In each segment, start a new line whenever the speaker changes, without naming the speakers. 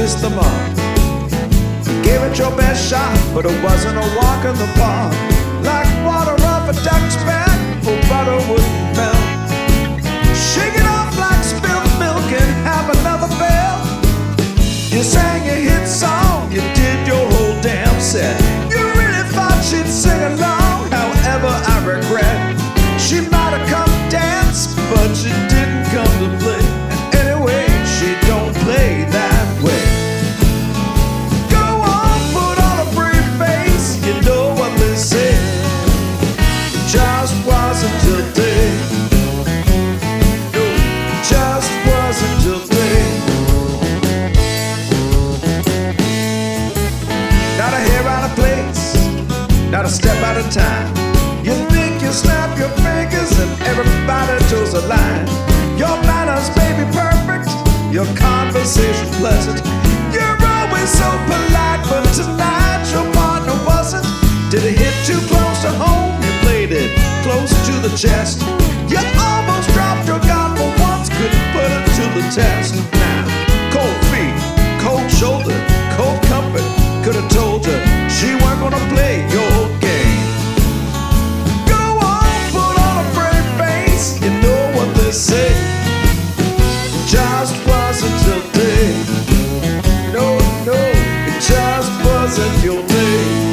missed the mark. You gave it your best shot, but it wasn't a walk in the park. Like water off a duck's back, or butter wouldn't melt. Shake it off like spilled milk and have another bell. You sang a hit song, you did your whole damn set. You really thought she'd sing along, however I regret. She might have come dance, but she didn't come to play. And anyway, she don't play that way. Go on, put on a brave face, you know what they say. It just wasn't today. No, it just wasn't today. Not a hair out of place, not a step out of time. You think you snap your fingers and everybody toes the line. Your manners may be perfect, your conversation pleasant. You're always so polite, but tonight your partner wasn't. Did it hit too close to home? You played it close to the chest. You almost dropped your gun, but once couldn't put it to the test. Now, cold feet, cold shoulder, cold comfort. Could have told you she weren't gonna play your game. Go on, put on a brave face, you know what they say. Just wasn't your day. No, no, it just wasn't your day.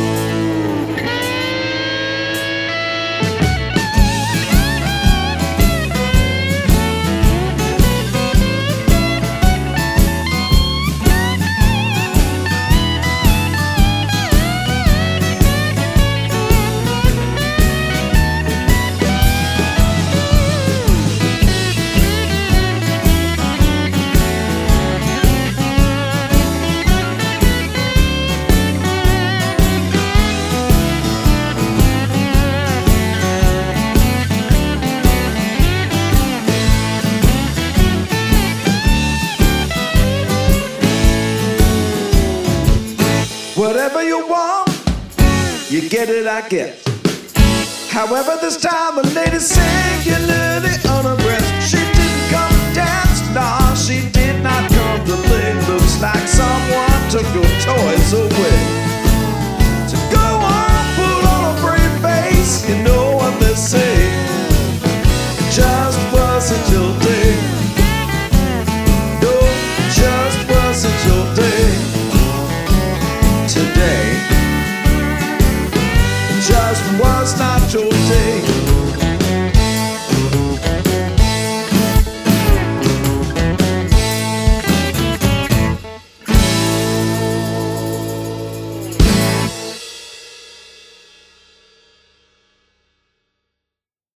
Whatever you want, you get it, I guess. However, this time the lady singularly on her breast. She didn't come to dance, nah, she did not come to play. Looks like someone took your toys away. So go on, put on a brave face, you know what they say. It just wasn't your day. No, it just wasn't your day. Today just was not your day.